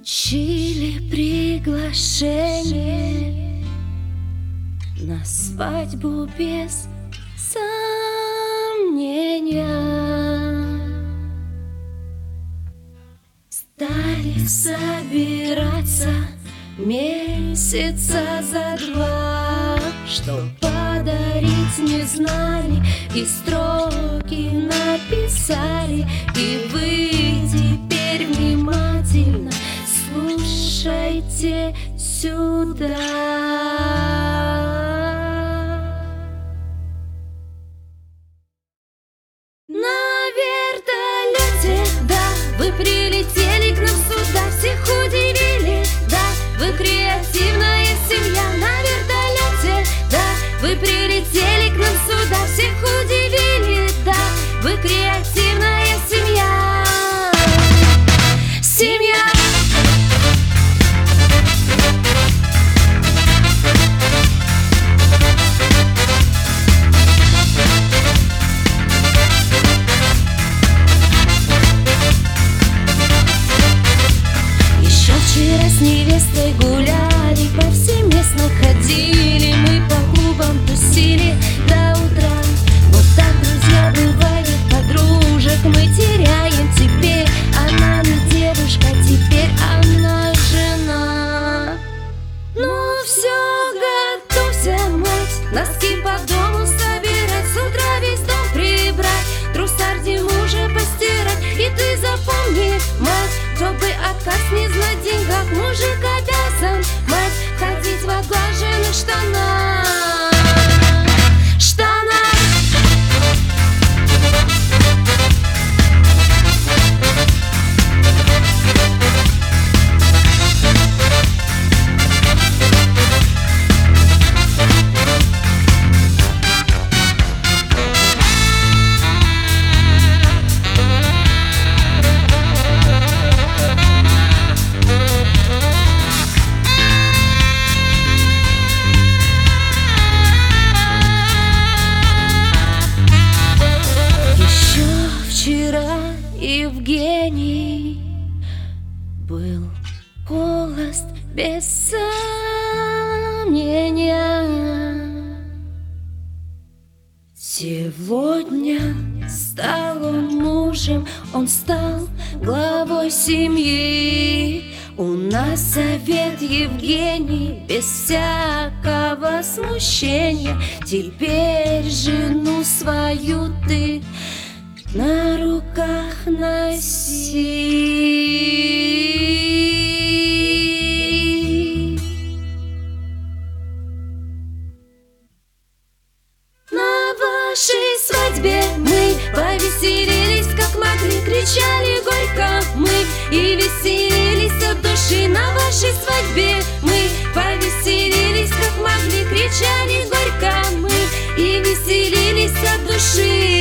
Получили приглашение на свадьбу без сомнения. Стали собираться месяца за два, что подарить не знали, и строки написали. И вы теперь внимательно слушайте сюда. На вертолете, да, вы прилетели к нам сюда, всех удивили, да, вы креативная семья. На вертолете, да, вы прилетели к нам сюда, всех удивили, да, вы креативная семья. Семья. Вчера с невестой гуляли, повсеместно ходили, мы по клубам тусили до утра. Вот так, друзья, бывает, подружек мы теряем. Теперь она не девушка, теперь она жена. Ну все, готовься, мать, носки по дому собирать, с утра весь дом прибрать, трусарди мужа постирать. И ты запомни, мать, чтобы отказ не знать в деньгах, мужик обязан, мать, ходить в оглаженных штанах. Вчера Евгений был холост без сомнения. Сегодня стал он мужем, он стал главой семьи. У нас совет, Евгений, без всякого смущения. Теперь жену свою ты на руках носи. На вашей свадьбе мы повеселились как могли, кричали горько мы и веселились от души. На вашей свадьбе мы повеселились как могли, кричали горько мы и веселились от души.